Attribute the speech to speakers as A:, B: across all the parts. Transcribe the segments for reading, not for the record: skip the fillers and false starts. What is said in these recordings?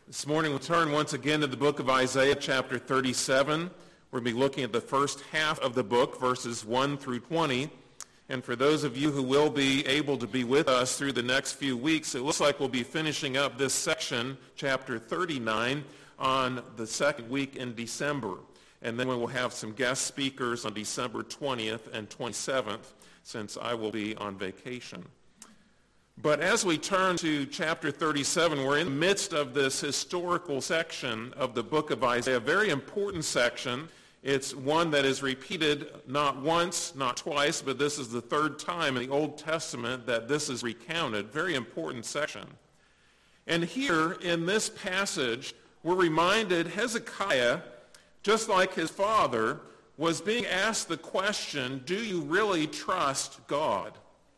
A: This morning we'll turn once again to the book of Isaiah, chapter 37. We'll be looking at the first half of the book, verses 1 through 20. And for those of you who will be able to be with us through the next few weeks, it looks like we'll be finishing up this section, chapter 39, on the second week in December. And then we will have some guest speakers on December 20th and 27th, since I will be on vacation. But as we turn to chapter 37, we're in the midst of this historical section of the book of Isaiah, a very important section. It's one that is repeated not once, not twice, but this is the third time in the Old Testament that this is recounted. Very important section. And here in this passage, we're reminded Hezekiah, just like his father, was being asked the question, do you really trust God?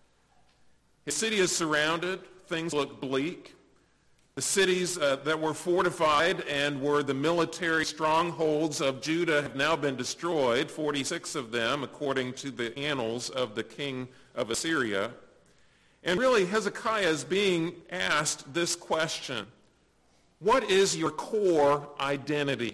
A: His city is surrounded. Things look bleak. The cities that were fortified and were the military strongholds of Judah have now been destroyed, 46 of them, according to the annals of the king of Assyria. And really, Hezekiah is being asked this question: what is your core identity?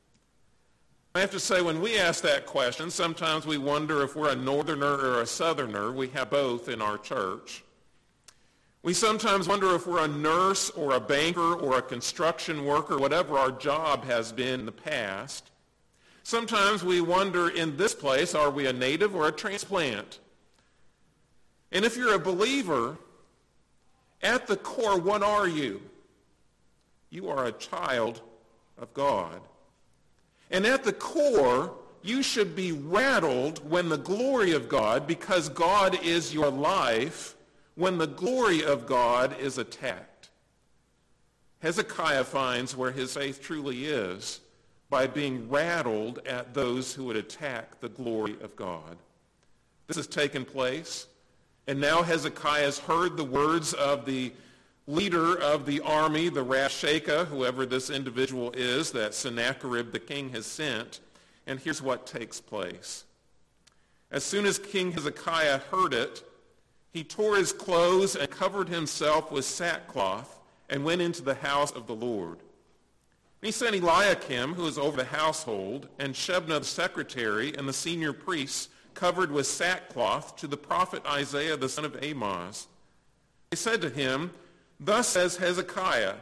A: I have to say, when we ask that question, sometimes we wonder if we're a northerner or a southerner. We have both in our church. We sometimes wonder if we're a nurse or a banker or a construction worker, whatever our job has been in the past. Sometimes we wonder in this place, are we a native or a transplant? And if you're a believer, at the core, what are you? You are a child of God. And at the core, you should be rattled when the glory of God, because God is your life, when the glory of God is attacked. Hezekiah finds where his faith truly is by being rattled at those who would attack the glory of God. This has taken place, and now Hezekiah has heard the words of the leader of the army, the Rabshakeh, whoever this individual is that Sennacherib the king has sent, and here's what takes place. As soon as King Hezekiah heard it, he tore his clothes and covered himself with sackcloth and went into the house of the Lord. And he sent Eliakim, who was over the household, and Shebna the secretary, and the senior priests, covered with sackcloth, to the prophet Isaiah the son of Amoz. They said to him, "Thus says Hezekiah,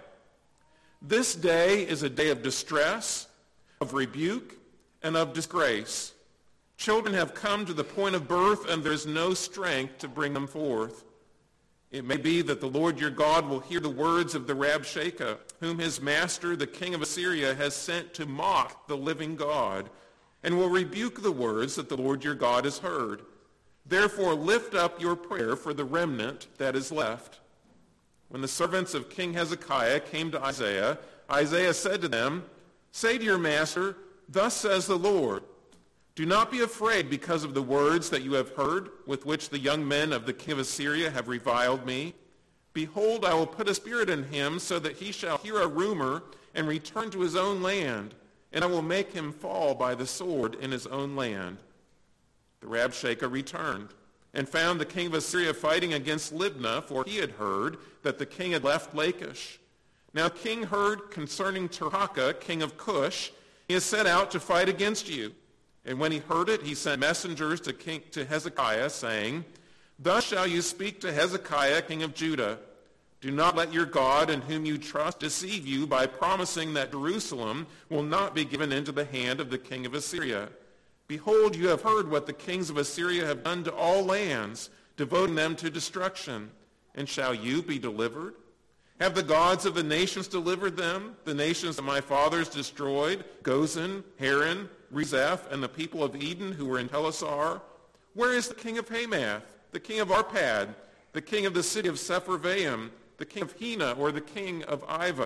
A: this day is a day of distress, of rebuke, and of disgrace. Children have come to the point of birth, and there is no strength to bring them forth. It may be that the Lord your God will hear the words of the Rabshakeh, whom his master, the king of Assyria, has sent to mock the living God, and will rebuke the words that the Lord your God has heard. Therefore lift up your prayer for the remnant that is left." When the servants of King Hezekiah came to Isaiah, Isaiah said to them, "Say to your master, thus says the Lord, do not be afraid because of the words that you have heard, with which the young men of the king of Assyria have reviled me. Behold, I will put a spirit in him, so that he shall hear a rumor and return to his own land, and I will make him fall by the sword in his own land." The Rabshakeh returned and found the king of Assyria fighting against Libnah, for he had heard that the king had left Lachish. Now king heard concerning Tirhakah, king of Cush, he has set out to fight against you. And when he heard it, he sent messengers to Hezekiah, saying, "Thus shall you speak to Hezekiah, king of Judah. Do not let your God, in whom you trust, deceive you by promising that Jerusalem will not be given into the hand of the king of Assyria. Behold, you have heard what the kings of Assyria have done to all lands, devoting them to destruction. And shall you be delivered? Have the gods of the nations delivered them, the nations that my fathers destroyed, Gozan, Haran, Rezeph, and the people of Eden who were in Telassar? Where is the king of Hamath, the king of Arpad, the king of the city of Sepharvaim, the king of Hena, or the king of Ivah?"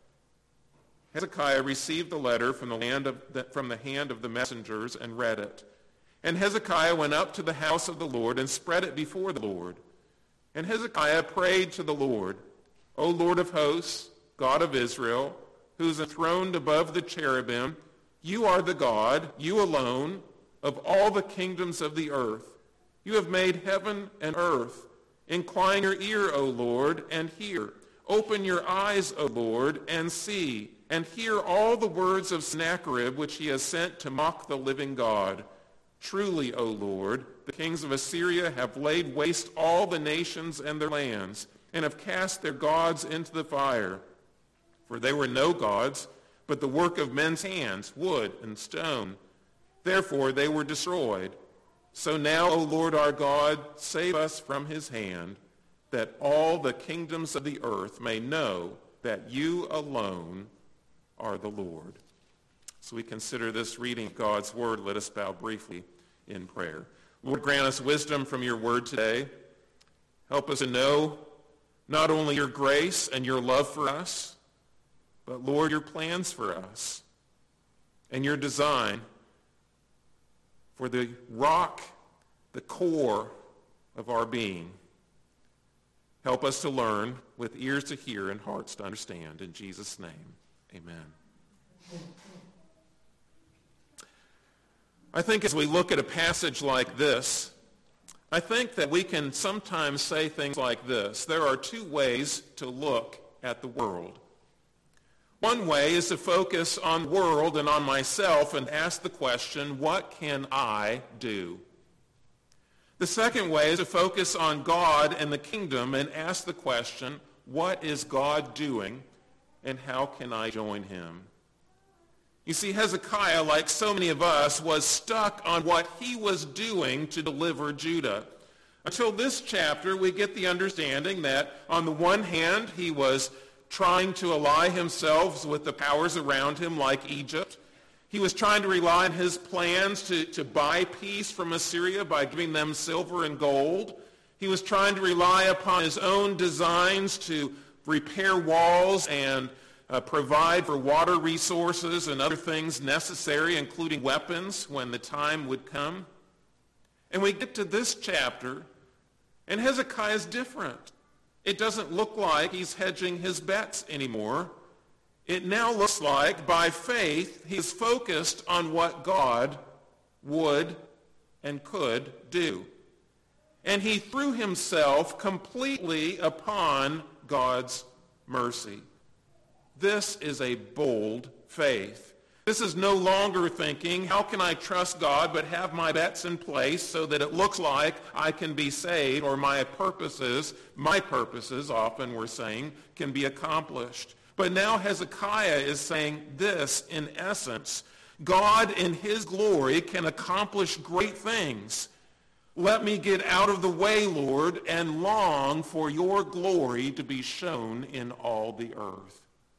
A: Hezekiah received the letter from the hand of the messengers and read it. And Hezekiah went up to the house of the Lord and spread it before the Lord. And Hezekiah prayed to the Lord, "O Lord of hosts, God of Israel, who is enthroned above the cherubim, you are the God, you alone, of all the kingdoms of the earth. You have made heaven and earth. Incline your ear, O Lord, and hear. Open your eyes, O Lord, and see, and hear all the words of Sennacherib, which he has sent to mock the living God. Truly, O Lord, the kings of Assyria have laid waste all the nations and their lands, and have cast their gods into the fire. For they were no gods, but the work of men's hands, wood and stone. Therefore they were destroyed. So now, O Lord our God, save us from his hand, that all the kingdoms of the earth may know that you alone are the Lord. So we consider this reading of God's word. Let us bow briefly in prayer. Lord, grant us wisdom from your word today. Help us to know not only your grace and your love for us, but Lord, your plans for us and your design for the rock, the core of our being. Help us to learn with ears to hear and hearts to understand. In Jesus' name, amen. I think as we look at a passage like this, I think that we can sometimes say things like this. There are two ways to look at the world. One way is to focus on the world and on myself and ask the question, what can I do? The second way is to focus on God and the kingdom and ask the question, what is God doing and how can I join him? You see, Hezekiah, like so many of us, was stuck on what he was doing to deliver Judah. Until this chapter, we get the understanding that on the one hand, he was trying to ally himself with the powers around him like Egypt. He was trying to rely on his plans to buy peace from Assyria by giving them silver and gold. He was trying to rely upon his own designs to repair walls and provide for water resources and other things necessary, including weapons, when the time would come. And we get to this chapter, and Hezekiah is different. It doesn't look like he's hedging his bets anymore. It now looks like, by faith, he's focused on what God would and could do. And he threw himself completely upon God's mercy. This is a bold faith. This is no longer thinking, how can I trust God but have my bets in place so that it looks like I can be saved or my purposes often we're saying, can be accomplished. But now Hezekiah is saying this, in essence, God in his glory can accomplish great things. Let me get out of the way, Lord, and long for your glory to be shown in all the earth.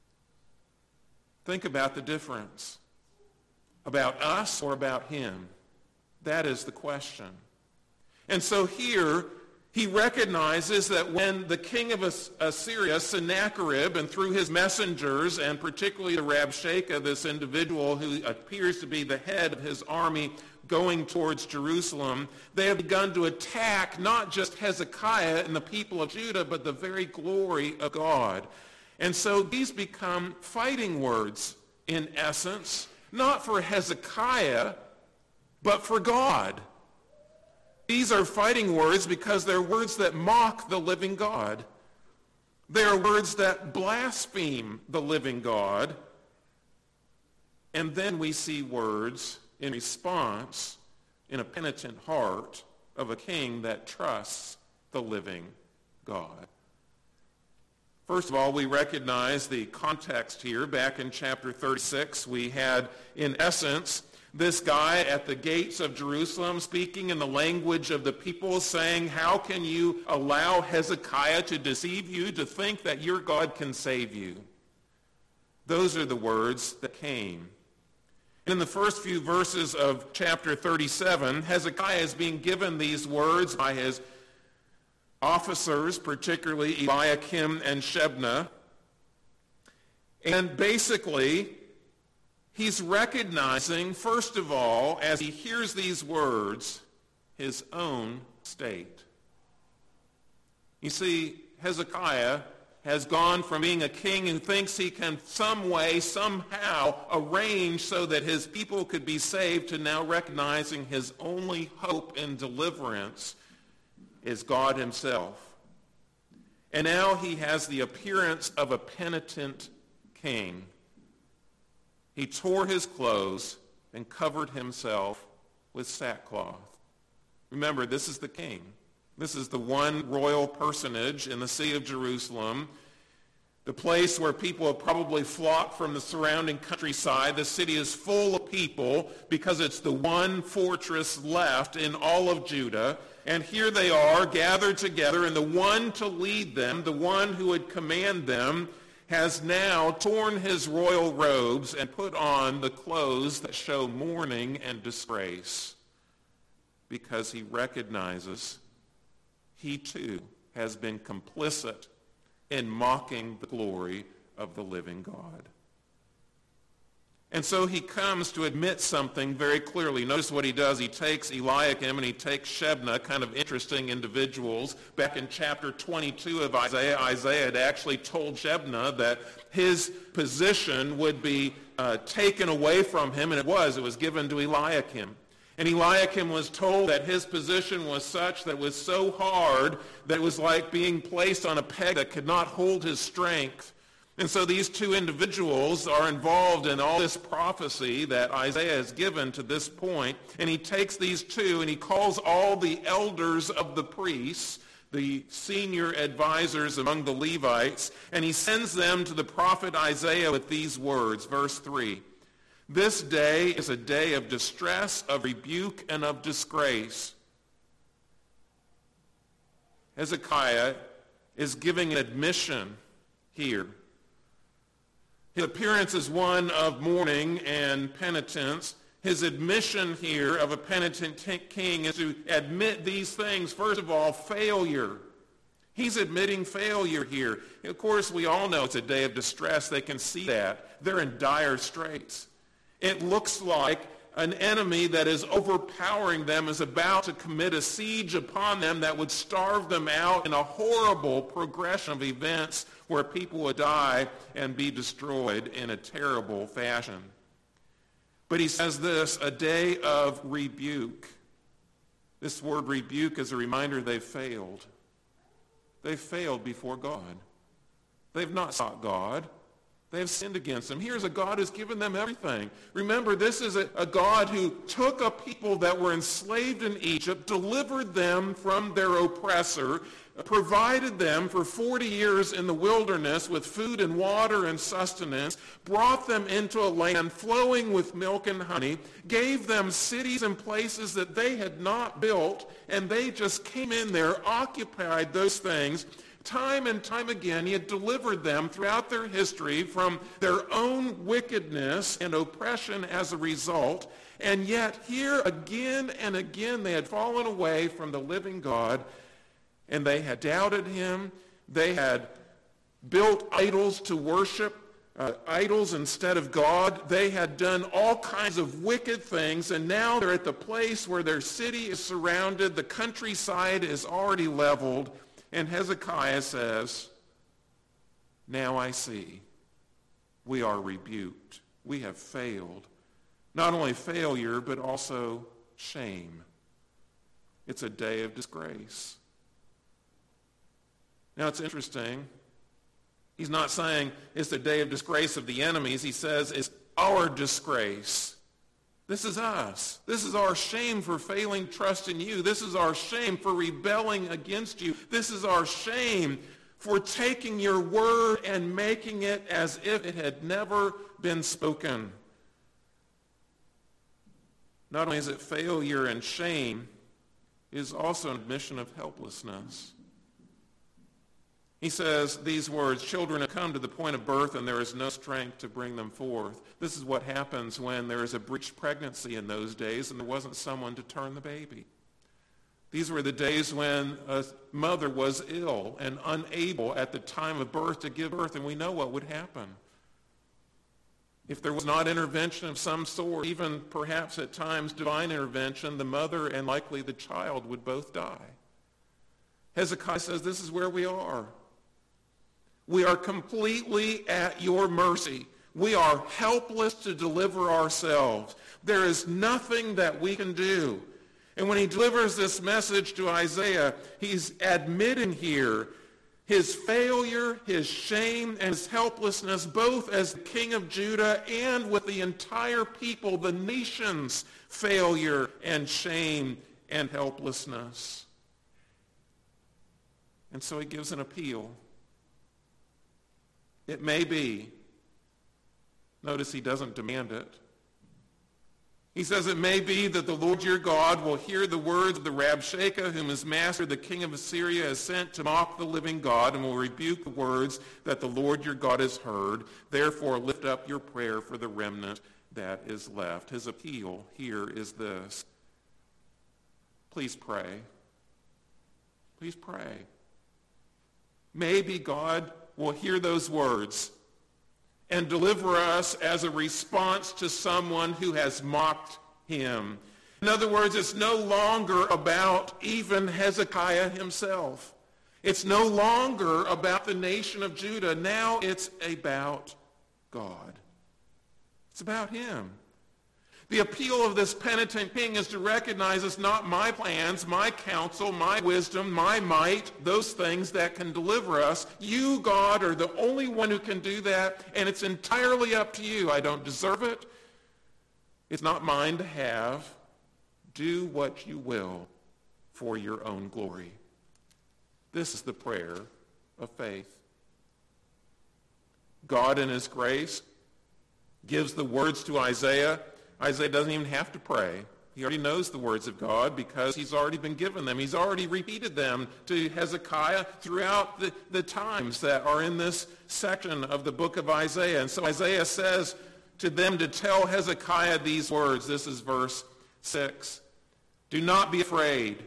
A: Think about the difference. About us or about him? That is the question. And so here, he recognizes that when the king of Assyria, Sennacherib, and through his messengers, and particularly the Rabshakeh, this individual who appears to be the head of his army going towards Jerusalem, they have begun to attack not just Hezekiah and the people of Judah, but the very glory of God. And so these become fighting words, in essence, not for Hezekiah, but for God. These are fighting words because they're words that mock the living God. They are words that blaspheme the living God. And then we see words in response in a penitent heart of a king that trusts the living God. First of all, we recognize the context here. Back in chapter 36, we had, in essence, this guy at the gates of Jerusalem speaking in the language of the people, saying, how can you allow Hezekiah to deceive you, to think that your God can save you? Those are the words that came. In the first few verses of chapter 37, Hezekiah is being given these words by his officers, particularly Eliakim and Shebna. And basically, he's recognizing, first of all, as he hears these words, his own state. You see, Hezekiah has gone from being a king who thinks he can some way, somehow arrange so that his people could be saved, to now recognizing his only hope in deliverance is God himself. And now he has the appearance of a penitent king. He tore his clothes and covered himself with sackcloth. Remember, this is the king. This is the one royal personage in the city of Jerusalem, the place where people have probably flocked from the surrounding countryside. The city is full of people because it's the one fortress left in all of Judah. And here they are gathered together, and the one to lead them, the one who would command them, has now torn his royal robes and put on the clothes that show mourning and disgrace, because he recognizes he too has been complicit in mocking the glory of the living God. And so he comes to admit something very clearly. Notice what he does. He takes Eliakim and he takes Shebna, kind of interesting individuals. Back in chapter 22 of Isaiah, Isaiah had actually told Shebna that his position would be taken away from him, and it was given to Eliakim. And Eliakim was told that his position was such that it was so hard that it was like being placed on a peg that could not hold his strength. And so these two individuals are involved in all this prophecy that Isaiah has given to this point. And he takes these two and he calls all the elders of the priests, the senior advisors among the Levites, and he sends them to the prophet Isaiah with these words, verse 3. This day is a day of distress, of rebuke, and of disgrace. Hezekiah is giving an admission here. His appearance is one of mourning and penitence. His admission here of a penitent king is to admit these things. First of all, failure. He's admitting failure here. Of course, we all know it's a day of distress. They can see that. They're in dire straits. It looks like an enemy that is overpowering them is about to commit a siege upon them that would starve them out in a horrible progression of events where people would die and be destroyed in a terrible fashion. But he says this, a day of rebuke. This word rebuke is a reminder they've failed. They've failed before God. They've not sought God. They have sinned against him. Here's a God who's given them everything. Remember, this is a God who took a people that were enslaved in Egypt, delivered them from their oppressor, provided them for 40 years in the wilderness with food and water and sustenance, brought them into a land flowing with milk and honey, gave them cities and places that they had not built, and they just came in there, occupied those things. Time and time again, he had delivered them throughout their history from their own wickedness and oppression as a result. And yet here again and again they had fallen away from the living God, and they had doubted him. They had built idols to worship, idols instead of God. They had done all kinds of wicked things, and now they're at the place where their city is surrounded. The countryside is already leveled. And Hezekiah says, now I see we are rebuked. We have failed. Not only failure, but also shame. It's a day of disgrace. Now it's interesting. He's not saying it's the day of disgrace of the enemies. He says it's our disgrace. This is us. This is our shame for failing trust in you. This is our shame for rebelling against you. This is our shame for taking your word and making it as if it had never been spoken. Not only is it failure and shame, it is also an admission of helplessness. He says these words, children have come to the point of birth and there is no strength to bring them forth. This is what happens when there is a breech pregnancy in those days and there wasn't someone to turn the baby. These were the days when a mother was ill and unable at the time of birth to give birth, and we know what would happen. If there was not intervention of some sort, even perhaps at times divine intervention, the mother and likely the child would both die. Hezekiah says this is where we are. We are completely at your mercy. We are helpless to deliver ourselves. There is nothing that we can do. And when he delivers this message to Isaiah, he's admitting here His failure, his shame, and his helplessness, both as the king of Judah and with the entire people, the nation's failure and shame and helplessness. And so he gives an appeal. It may be. Notice he doesn't demand it. He says, it may be that the Lord your God will hear the words of the Rabshakeh, whom his master, the king of Assyria, has sent to mock the living God, and will rebuke the words that the Lord your God has heard. Therefore, lift up your prayer for the remnant that is left. His appeal here is this. Please pray. Please pray. Maybe God will hear those words and deliver us as a response to someone who has mocked him. In other words, it's no longer about even Hezekiah himself. It's no longer about the nation of Judah. Now it's about God. It's about him. The appeal of this penitent king is to recognize it's not my plans, my counsel, my wisdom, my might, those things that can deliver us. You, God, are the only one who can do that, and it's entirely up to you. I don't deserve it. It's not mine to have. Do what you will for your own glory. This is the prayer of faith. God in his grace gives the words to Isaiah. Isaiah doesn't even have to pray. He already knows the words of God because he's already been given them. He's already repeated them to Hezekiah throughout the times that are in this section of the book of Isaiah. And so Isaiah says to them to tell Hezekiah these words. This is verse 6. Do not be afraid.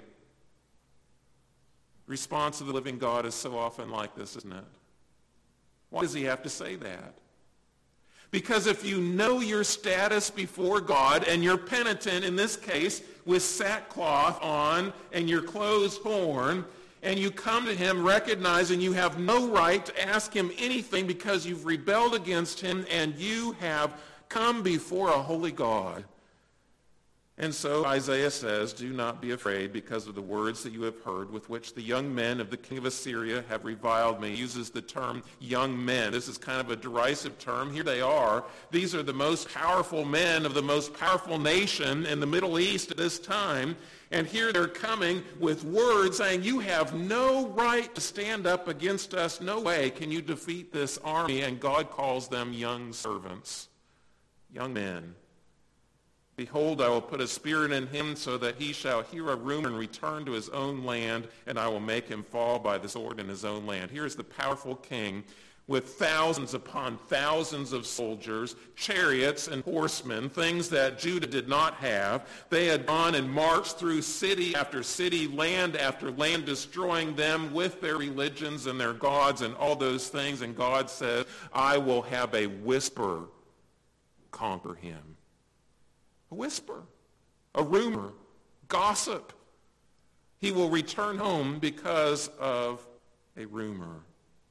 A: The response of the living God is so often like this, isn't it? Why does he have to say that? Because if you know your status before God and you're penitent, in this case, with sackcloth on and your clothes torn, and you come to him recognizing you have no right to ask him anything because you've rebelled against him and you have come before a holy God. And so Isaiah says, do not be afraid because of the words that you have heard with which the young men of the king of Assyria have reviled me. He uses the term young men. This is kind of a derisive term. Here they are. These are the most powerful men of the most powerful nation in the Middle East at this time. And here they're coming with words saying, you have no right to stand up against us. No way can you defeat this army. And God calls them young servants, young men. Behold, I will put a spirit in him so that he shall hear a rumor and return to his own land, and I will make him fall by the sword in his own land. Here is the powerful king with thousands upon thousands of soldiers, chariots and horsemen, things that Judah did not have. They had gone and marched through city after city, land after land, destroying them with their religions and their gods and all those things. And God says, I will have a whisper conquer him. A whisper, a rumor, gossip. He will return home because of a rumor.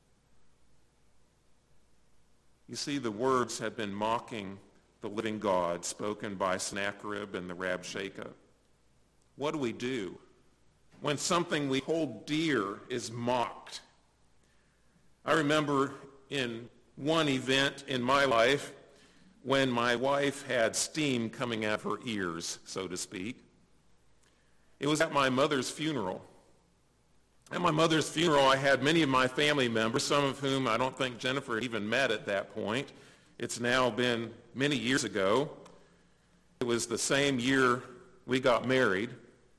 A: You see, the words had been mocking the living God spoken by Sennacherib and the Rabshakeh. What do we do when something we hold dear is mocked? I remember in one event in my life when my wife had steam coming out of her ears, so to speak. It was at my mother's funeral. At my mother's funeral, I had many of my family members, some of whom I don't think Jennifer had even met at that point. It's now been many years ago. It was the same year we got married.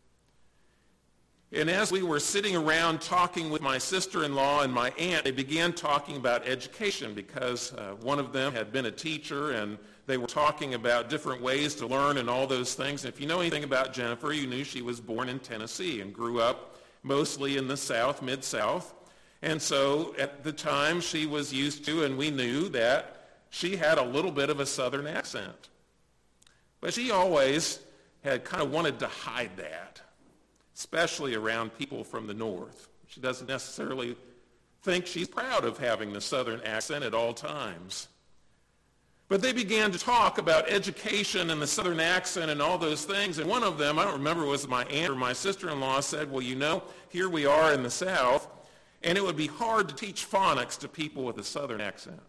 A: And as we were sitting around talking with my sister-in-law and my aunt, they began talking about education because one of them had been a teacher, and they were talking about different ways to learn and all those things. And if you know anything about Jennifer, you knew she was born in Tennessee and grew up mostly in the South, Mid-South. And so at the time she was used to, and we knew that she had a little bit of a Southern accent. But she always had kind of wanted to hide that, especially around people from the North. She doesn't necessarily think she's proud of having the Southern accent at all times. But they began to talk about education and the Southern accent and all those things. And one of them, I don't remember, was my aunt or my sister-in-law, said, well, you know, here we are in the South, and it would be hard to teach phonics to people with a Southern accent.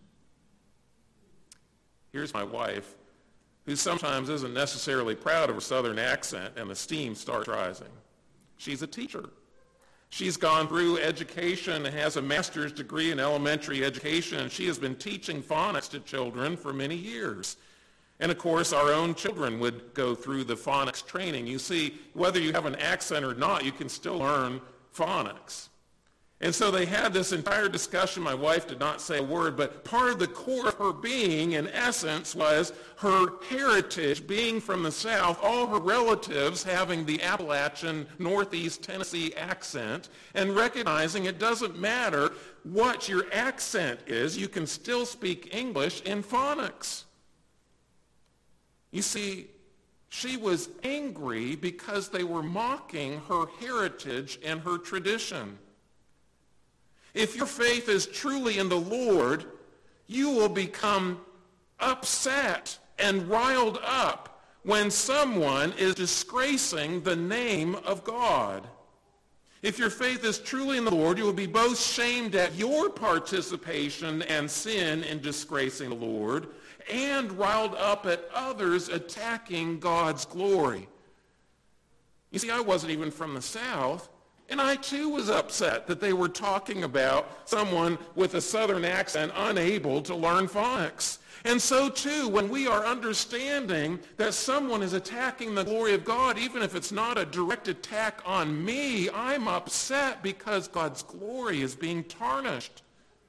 A: Here's my wife, who sometimes isn't necessarily proud of her Southern accent, and the steam starts rising. She's a teacher. She's gone through education and has a master's degree in elementary education, and she has been teaching phonics to children for many years. And of course, our own children would go through the phonics training. You see, whether you have an accent or not, you can still learn phonics. And so they had this entire discussion. My wife did not say a word, but part of the core of her being, in essence, was her heritage, being from the South, all her relatives having the Appalachian Northeast Tennessee accent, and recognizing it doesn't matter what your accent is, you can still speak English in phonics. You see, she was angry because they were mocking her heritage and her tradition. If your faith is truly in the Lord, you will become upset and riled up when someone is disgracing the name of God. If your faith is truly in the Lord, you will be both shamed at your participation and sin in disgracing the Lord, and riled up at others attacking God's glory. You see, I wasn't even from the South, and I too was upset that they were talking about someone with a Southern accent unable to learn phonics. And so too, when we are understanding that someone is attacking the glory of God, even if it's not a direct attack on me, I'm upset because God's glory is being tarnished.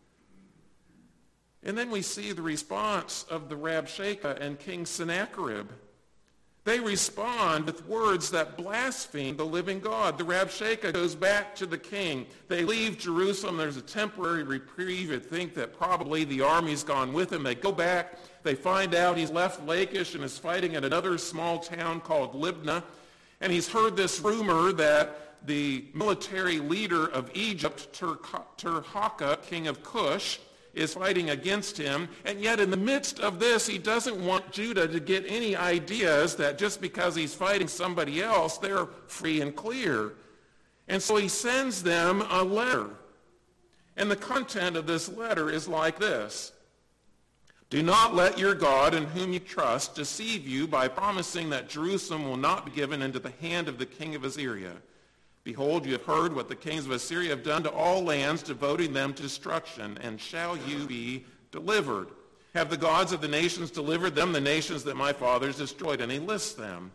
A: And then we see the response of the Rabshakeh and King Sennacherib. They respond with words that blaspheme the living God. The Rabshakeh goes back to the king. They leave Jerusalem. There's a temporary reprieve. You'd think that probably the army's gone with him. They go back. They find out he's left Lachish and is fighting at another small town called Libnah. And he's heard this rumor that the military leader of Egypt, Tirhakah, king of Cush, is fighting against him, and yet in the midst of this, he doesn't want Judah to get any ideas that just because he's fighting somebody else, they're free and clear. And so he sends them a letter. And the content of this letter is like this: "Do not let your God in whom you trust deceive you by promising that Jerusalem will not be given into the hand of the king of Assyria. Behold, you have heard what the kings of Assyria have done to all lands, devoting them to destruction, and shall you be delivered? Have the gods of the nations delivered them, the nations that my fathers destroyed?" And he lists them.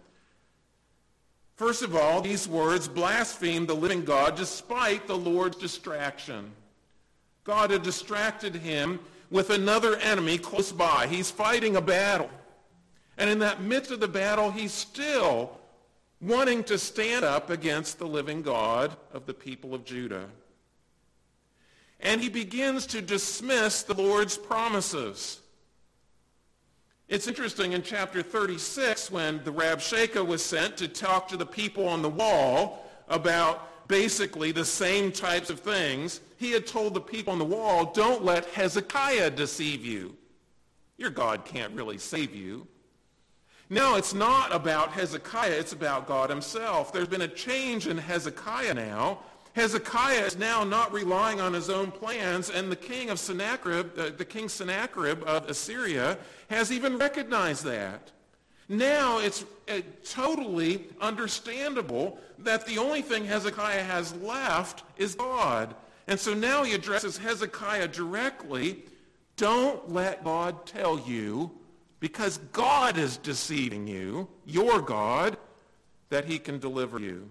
A: First of all, these words blaspheme the living God despite the Lord's distraction. God had distracted him with another enemy close by. He's fighting a battle. And in that midst of the battle, he's still wanting to stand up against the living God of the people of Judah. And he begins to dismiss the Lord's promises. It's interesting, in chapter 36, when the Rabshakeh was sent to talk to the people on the wall about basically the same types of things, he had told the people on the wall, "Don't let Hezekiah deceive you. Your God can't really save you." No, it's not about Hezekiah, it's about God himself. There's been a change in Hezekiah now. Hezekiah is now not relying on his own plans, and the king Sennacherib of Assyria has even recognized that. Now it's totally understandable that the only thing Hezekiah has left is God. And so now he addresses Hezekiah directly. Don't let God tell you, because God is deceiving you, your God, that he can deliver you.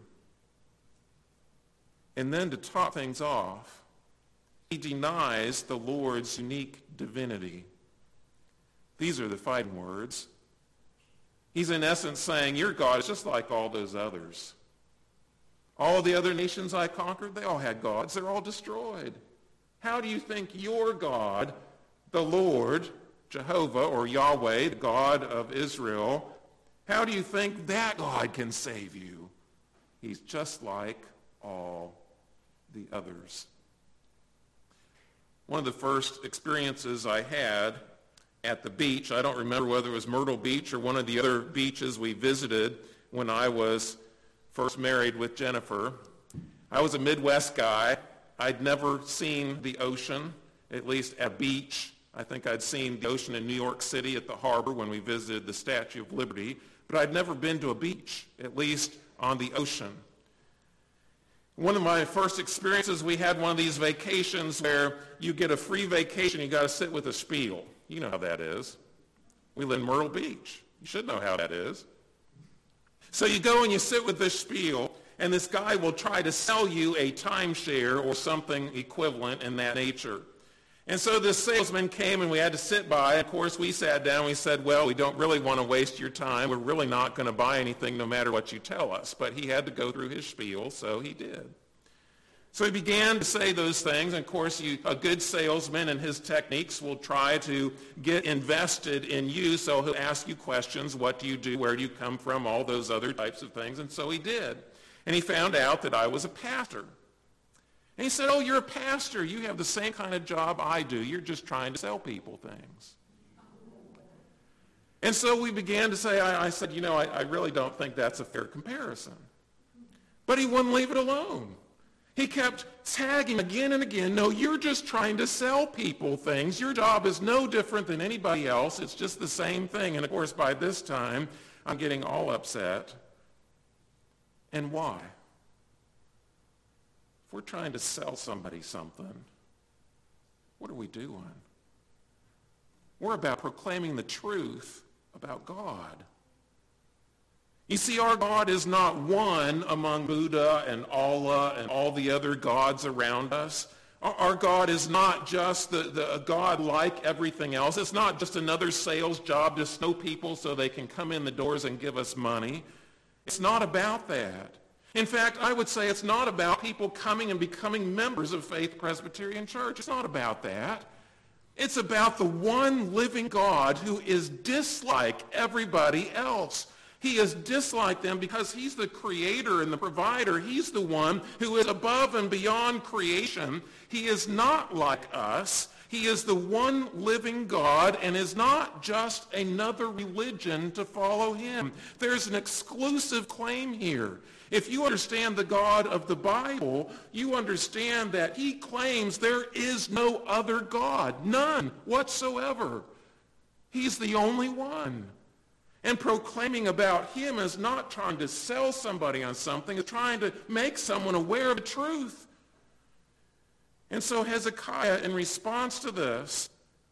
A: And then to top things off, he denies the Lord's unique divinity. These are the fighting words. He's in essence saying, your God is just like all those others. All the other nations I conquered, they all had gods. They're all destroyed. How do you think your God, the Lord, Jehovah or Yahweh, the God of Israel, how do you think that God can save you? He's just like all the others. One of the first experiences I had at the beach, I don't remember whether it was Myrtle Beach or one of the other beaches we visited when I was first married with Jennifer. I was a Midwest guy. I'd never seen the ocean, at least at a beach. I think I'd seen the ocean in New York City at the harbor when we visited the Statue of Liberty, but I'd never been to a beach, at least on the ocean. One of my first experiences, we had one of these vacations where you get a free vacation, you got to sit with a spiel. You know how that is. We live in Myrtle Beach. You should know how that is. So you go and you sit with this spiel, and this guy will try to sell you a timeshare or something equivalent in that nature. And so this salesman came and we had to sit by. Of course, we sat down and we said, well, we don't really want to waste your time. We're really not going to buy anything no matter what you tell us. But he had to go through his spiel, so he did. So he began to say those things. And of course, a good salesman and his techniques will try to get invested in you. So he'll ask you questions. What do you do? Where do you come from? All those other types of things. And so he did. And he found out that I was a pastor. And he said, oh, you're a pastor. You have the same kind of job I do. You're just trying to sell people things. And so we began to say, I said, I really don't think that's a fair comparison. But he wouldn't leave it alone. He kept tagging again and again, no, you're just trying to sell people things. Your job is no different than anybody else. It's just the same thing. And of course, by this time, I'm getting all upset. And why? If we're trying to sell somebody something, what are we doing? We're about proclaiming the truth about God. You see, our God is not one among Buddha and Allah and all the other gods around us. Our God is not just a God like everything else. It's not just another sales job to snow people so they can come in the doors and give us money. It's not about that. In fact, I would say it's not about people coming and becoming members of Faith Presbyterian Church. It's not about that. It's about the one living God who is dislike everybody else. He is dislike them because he's the creator and the provider. He's the one who is above and beyond creation. He is not like us. He is the one living God and is not just another religion to follow him. There's an exclusive claim here. If you understand the God of the Bible, you understand that he claims there is no other God, none whatsoever. He's the only one. And proclaiming about him is not trying to sell somebody on something, it's trying to make someone aware of the truth. And so Hezekiah, in response to this,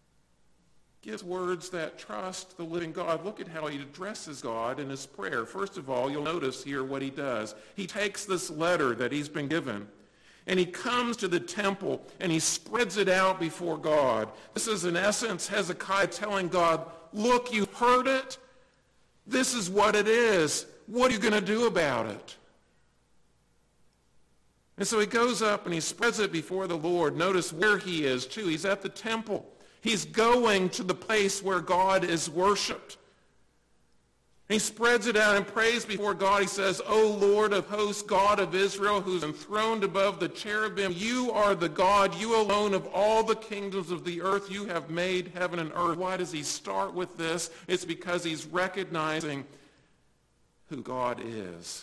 A: gives words that trust the living God. Look at how he addresses God in his prayer. First of all, you'll notice here what he does. He takes this letter that he's been given, and he comes to the temple, and he spreads it out before God. This is, in essence, Hezekiah telling God, look, you heard it. This is what it is. What are you going to do about it? And so he goes up and he spreads it before the Lord. Notice where he is, too. He's at the temple. He's going to the place where God is worshipped. He spreads it out and prays before God. He says, O Lord of hosts, God of Israel, who's enthroned above the cherubim, you are the God, you alone of all the kingdoms of the earth. You have made heaven and earth. Why does he start with this? It's because he's recognizing who God is.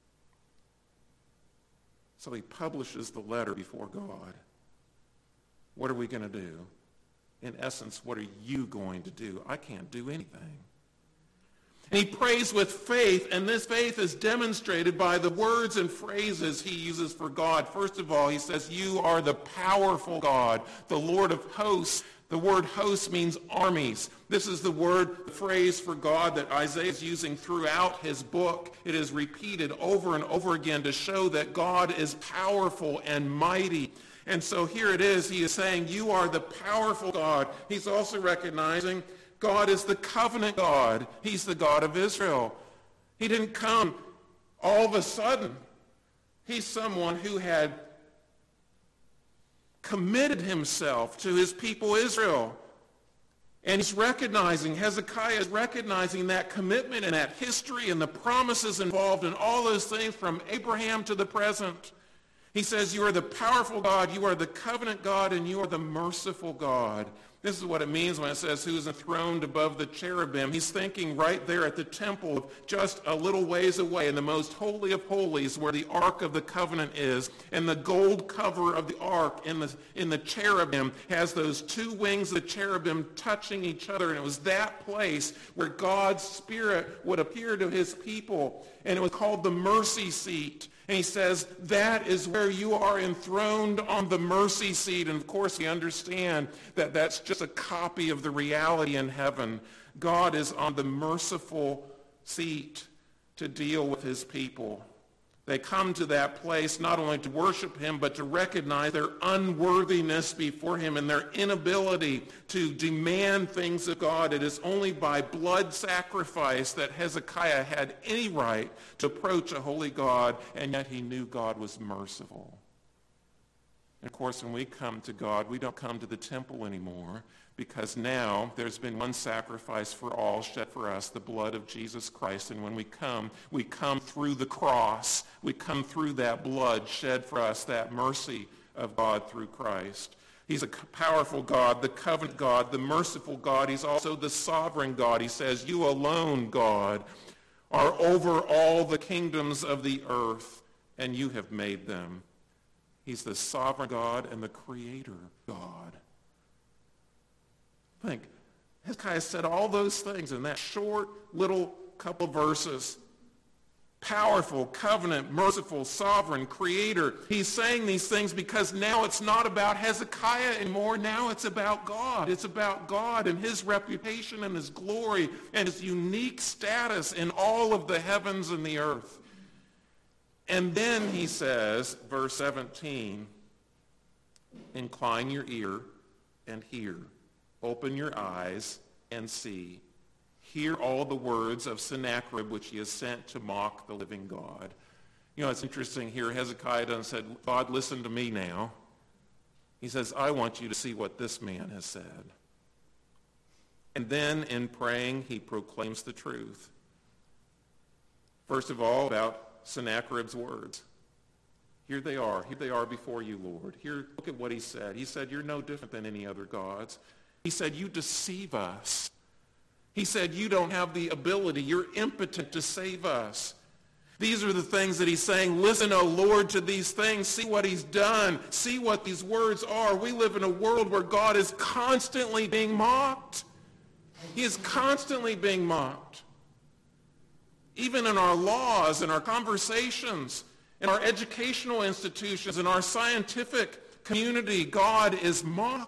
A: So he publishes the letter before God. What are we going to do? In essence, what are you going to do? I can't do anything. And he prays with faith, and this faith is demonstrated by the words and phrases he uses for God. First of all, he says, you are the powerful God, the Lord of hosts. The word hosts means armies. This is the phrase for God that Isaiah is using throughout his book. It is repeated over and over again to show that God is powerful and mighty. And so here it is. He is saying, you are the powerful God. He's also recognizing God is the covenant God. He's the God of Israel. He didn't come all of a sudden. He's someone who had committed himself to his people Israel. And he's recognizing, Hezekiah is recognizing that commitment and that history and the promises involved in all those things from Abraham to the present. He says, you are the powerful God, you are the covenant God, and you are the merciful God. This is what it means when it says who is enthroned above the cherubim. He's thinking right there at the temple, just a little ways away, in the most holy of holies, where the Ark of the Covenant is. And the gold cover of the Ark in the cherubim has those two wings of the cherubim touching each other. And it was that place where God's Spirit would appear to his people. And it was called the mercy seat. And he says, that is where you are enthroned on the mercy seat. And of course, we understand that that's just a copy of the reality in heaven. God is on the merciful seat to deal with his people. They come to that place not only to worship him, but to recognize their unworthiness before him and their inability to demand things of God. It is only by blood sacrifice that Hezekiah had any right to approach a holy God, and yet he knew God was merciful. And of course, when we come to God, we don't come to the temple anymore, because now there's been one sacrifice for all shed for us, the blood of Jesus Christ. And when we come through the cross. We come through that blood shed for us, that mercy of God through Christ. He's a powerful God, the covenant God, the merciful God. He's also the sovereign God. He says, you alone, God, are over all the kingdoms of the earth, and you have made them. He's the sovereign God and the creator God. Think, Hezekiah said all those things in that short little couple verses. Powerful, covenant, merciful, sovereign, creator. He's saying these things because now it's not about Hezekiah anymore. Now it's about God. It's about God and his reputation and his glory and his unique status in all of the heavens and the earth. And then he says, verse 17, incline your ear and hear. Open your eyes and see. Hear all the words of Sennacherib, which he has sent to mock the living God. You know, it's interesting here. Hezekiah doesn't say, God, listen to me now. He says, I want you to see what this man has said. And then in praying, he proclaims the truth. First of all, about Sennacherib's words. Here they are before you, Lord. Here, look at what he said. He said, you're no different than any other gods. He said, you deceive us. He said, you don't have the ability. You're impotent to save us. These are the things that he's saying. Listen, O Lord, to these things. See what he's done. See what these words are. We live in a world where God is constantly being mocked. He is constantly being mocked. Even in our laws, in our conversations, in our educational institutions, in our scientific community, God is mocked.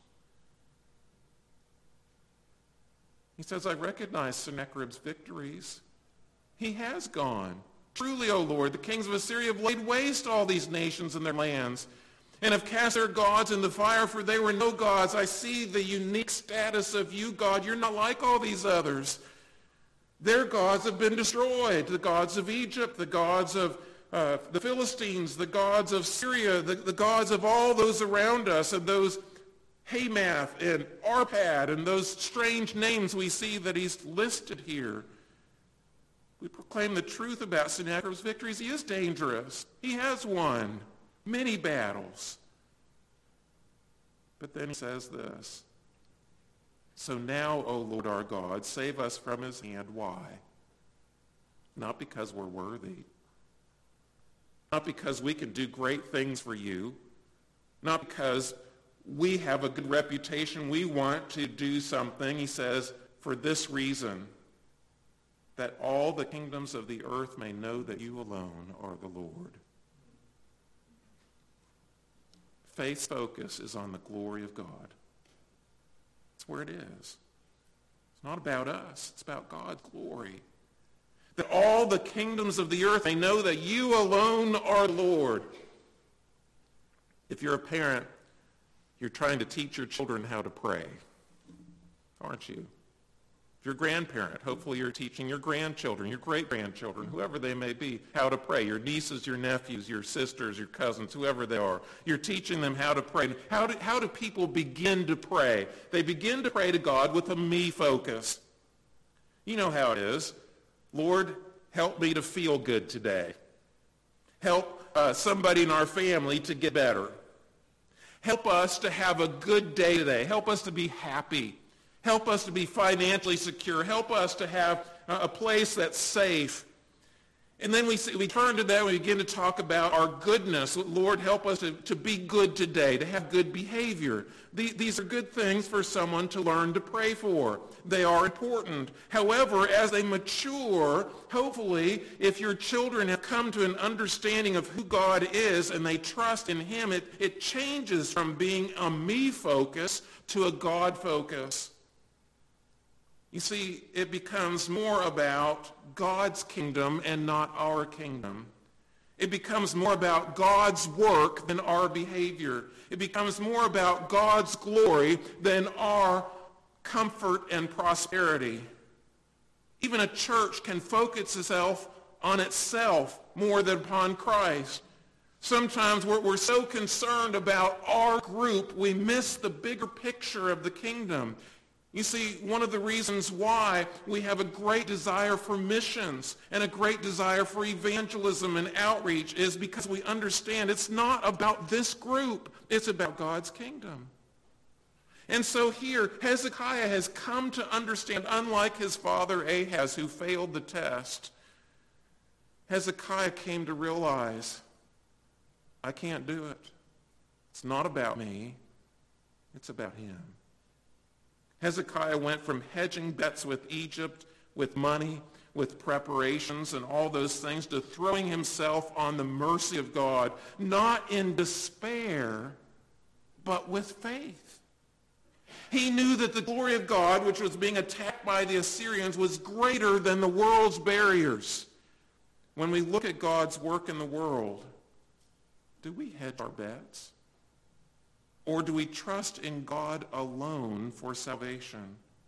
A: He says, I recognize Sennacherib's victories. He has gone. Truly, O Lord, the kings of Assyria have laid waste all these nations and their lands, and have cast their gods in the fire, for they were no gods. I see the unique status of you, God. You're not like all these others. Their gods have been destroyed. The gods of Egypt, the gods of the Philistines, the gods of Syria, the gods of all those around us, and those Hamath and Arpad and those strange names we see that he's listed here. We proclaim the truth about Sennacherib's victories. He is dangerous. He has won many battles. But then he says this, so now, O Lord our God, save us from his hand. Why? Not because we're worthy. Not because we can do great things for you. Not because we have a good reputation. We want to do something. He says, for this reason, that all the kingdoms of the earth may know that you alone are the Lord. Faith's focus is on the glory of God. That's where it is. It's not about us. It's about God's glory. That all the kingdoms of the earth may know that you alone are Lord. If you're a parent, you're trying to teach your children how to pray, aren't you? If you're a grandparent, hopefully you're teaching your grandchildren, your great-grandchildren, whoever they may be, how to pray. Your nieces, your nephews, your sisters, your cousins, whoever they are. You're teaching them how to pray. How do people begin to pray? They begin to pray to God with a me focus. You know how it is. Lord, help me to feel good today. Help somebody in our family to get better. Help us to have a good day today. Help us to be happy. Help us to be financially secure. Help us to have a place that's safe. And then we turn to that and we begin to talk about our goodness. Lord, help us to be good today, to have good behavior. These are good things for someone to learn to pray for. They are important. However, as they mature, hopefully, if your children have come to an understanding of who God is and they trust in him, it changes from being a me focus to a God focus. You see, it becomes more about God's kingdom and not our kingdom. It becomes more about God's work than our behavior. It becomes more about God's glory than our comfort and prosperity. Even a church can focus itself on itself more than upon Christ. Sometimes we're so concerned about our group, we miss the bigger picture of the kingdom. You see, one of the reasons why we have a great desire for missions and a great desire for evangelism and outreach is because we understand it's not about this group. It's about God's kingdom. And so here, Hezekiah has come to understand, unlike his father Ahaz, who failed the test, Hezekiah came to realize, I can't do it. It's not about me. It's about him. Hezekiah went from hedging bets with Egypt, with money, with preparations and all those things, to throwing himself on the mercy of God, not in despair, but with faith. He knew that the glory of God, which was being attacked by the Assyrians, was greater than the world's barriers. When we look at God's work in the world, do we hedge our bets? Or do we trust in God alone for salvation?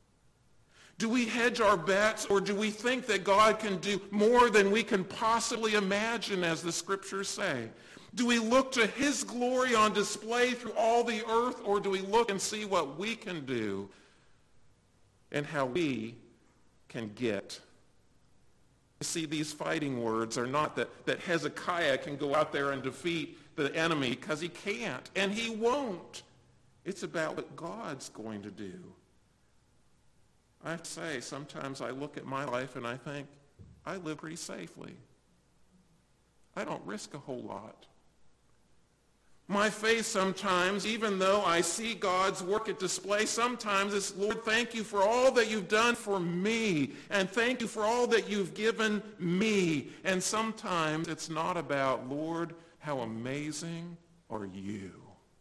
A: Do we hedge our bets, or do we think that God can do more than we can possibly imagine, as the scriptures say? Do we look to his glory on display through all the earth, or do we look and see what we can do and how we can get? You see, these fighting words are not that Hezekiah can go out there and defeat the enemy, because he can't, and he won't. It's about what God's going to do. I have to say, sometimes I look at my life and I think, I live pretty safely. I don't risk a whole lot. My faith sometimes, even though I see God's work at display, sometimes it's, Lord, thank you for all that you've done for me, and thank you for all that you've given me. And sometimes it's not about, Lord, how amazing are you?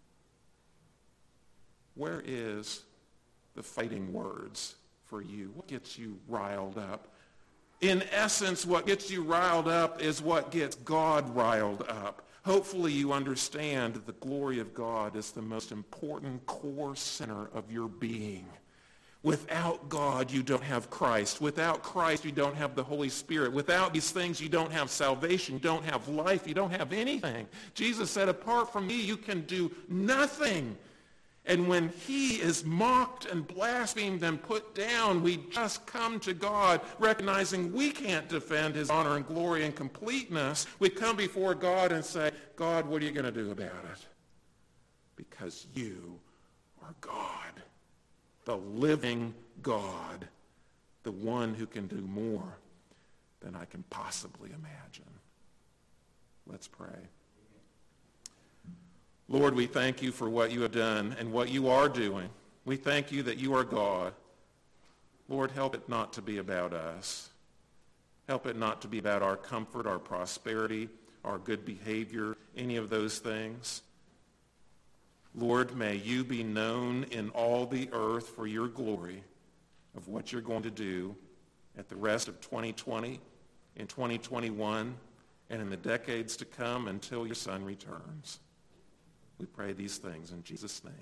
A: Where is the fighting words for you? What gets you riled up? In essence, what gets you riled up is what gets God riled up. Hopefully you understand that the glory of God is the most important core center of your being. Without God, you don't have Christ. Without Christ, you don't have the Holy Spirit. Without these things, you don't have salvation. You don't have life. You don't have anything. Jesus said, apart from me, you can do nothing. And when he is mocked and blasphemed and put down, we just come to God recognizing we can't defend his honor and glory and completeness. We come before God and say, God, what are you going to do about it? Because you are God. The living God, the one who can do more than I can possibly imagine. Let's pray. Lord, we thank you for what you have done and what you are doing. We thank you that you are God. Lord, help it not to be about us. Help it not to be about our comfort, our prosperity, our good behavior, any of those things. Lord, may you be known in all the earth for your glory of what you're going to do at the rest of 2020, in 2021, and in the decades to come until your Son returns. We pray these things in Jesus' name.